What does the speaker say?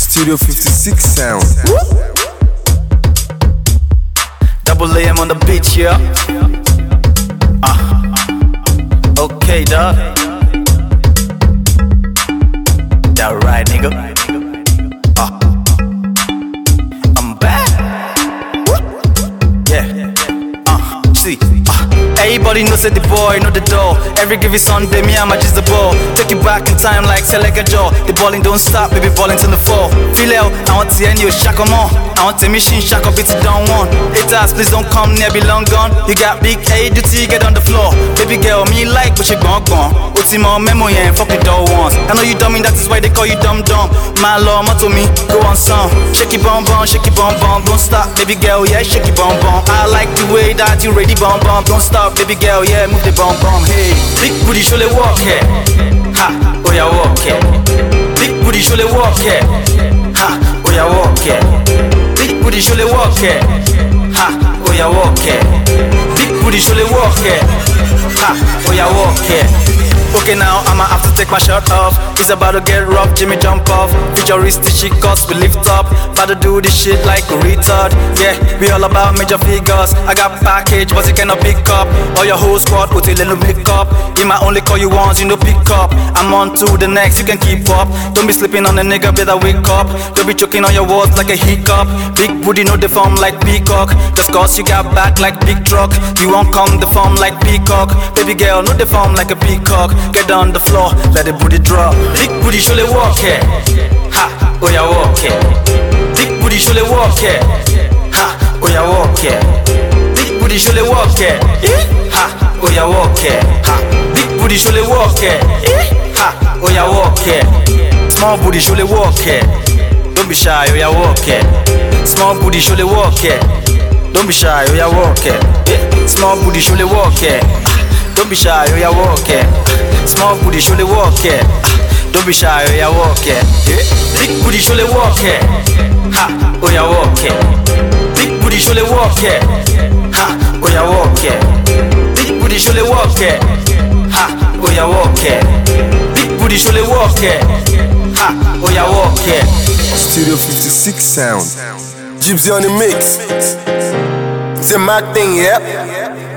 Studio 56 sound. Double AM on the beach, yeah. Okay, dog. That right, nigga. I'm back. Yeah. See. Everybody knows that the boy know the door. Every given Sunday, me and my just the ball. Take you back in time like Selega Jaw. The balling don't stop, baby, balling's in the fall. Feel out, I want to end you, shack 'em on. I want to machine shack up, it's down one. Haters, please don't come near, be long gone. You got big A, duty, get on the floor. Baby girl, me like, but she gone. What's in my memo, yeah, and fuck the door once. I know you dummy, that is why they call you dumb. My law, motto me, go on some. Shake it bum, shake it bum. Don't stop, baby girl, yeah, shake it bum. I like the way that you ready bum. Don't stop, baby girl, yeah, move the bum. Hey, big booty, show the walk here. Ha, oh yeah, walk here. Big booty, show the walk here. Ha, oh yeah, walk here. Big booty, show the walk here. Ha, oh yeah, walk here. Big booty, show the walk here. Ha, oh yeah, walk here. Okay, now I'ma have to take my shirt off. It's about to get rough, Jimmy jump off. Futuristic shit cause we lift up. About to do this shit like a retard. Yeah, we all about major figures. I got package, but you cannot pick up. All your whole squad, put a little makeup. He might only call you once, you know pick up. I'm on to the next, you can keep up. Don't be sleeping on a nigga, better wake up. Don't be choking on your words like a hiccup. Big booty, no deform like peacock. Just cause you got back like big truck. You won't come deform like peacock. Baby girl, no deform like a peacock. Get on the floor, let the booty drop. Big booty, show the walk here. Ha, oh yeah, walk here. Big booty, show the walk here. Ha, oh yeah, walk here. Big booty, show the walk here. Ha, oh yeah, walk here. Ha, big booty, show the walk here. Ha, oh yeah, walk here. Small booty, show the walk here. Don't be shy, oh yeah, walk here. Small booty, show the walk here. Don't be shy, oh yeah, walk here. Small booty, show the walk here. Don't be shy, oh yeah, walk here. Small booty, show the walk here. Don't be shy, oh yeah, walk here. Big booty, show the walk here. Ha, oh yeah, walk here. Big booty, show the walk here. Ha, oh yeah, walk here. Big booty, show the walk here. Ha, oh yeah, walk here. Big booty, show the walk here. Ha, oh yeah, walk here. Studio 56 sound. Gypsy on the mix. It's a mad thing, yeah.